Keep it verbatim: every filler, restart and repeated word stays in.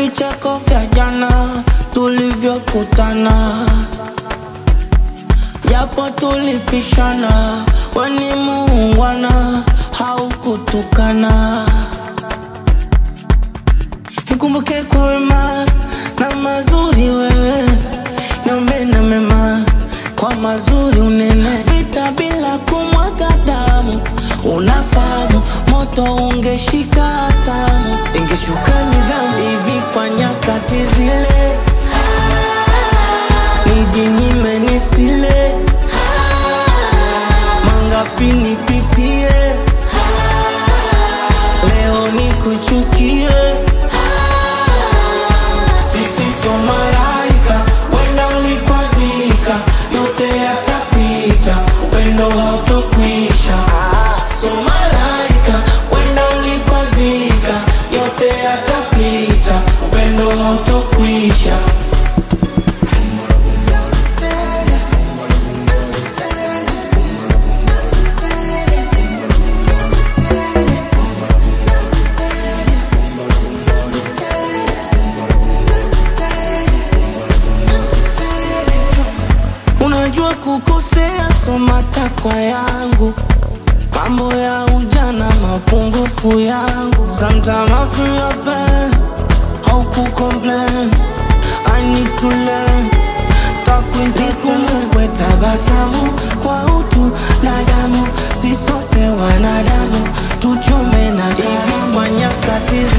vicheko vya jana tulivyokutana, japo tulipishana, we ni muungwana haukutukana. Nikumbuke kwa wema na mazuri wewe, niombe na mema kwa mazuri unene. Vita bila kumwaga damu, unafahamu moto ungeshika hatamu, ingeshuka nidhamu hivi kwa nyakati zile, nijinyime nisile, mangapi nipitie, leo nikuchukie. Sisi so malaika, wenda ulikwazika, yote yatapita, upendo hautokwisha. So malaika, wenda ulikwazika, yote yatapita, upendo hautokwisha. Unajua kukosea, so matakwa yangu, mambo ya ujana, mapungufu yangu. Sometimes I feel your pain, how to complain, I need to learn. Takwinti kumukwe tabasamu, kwa utu na damu, si sote wanadamu, tuchome na hivi kwa nyakati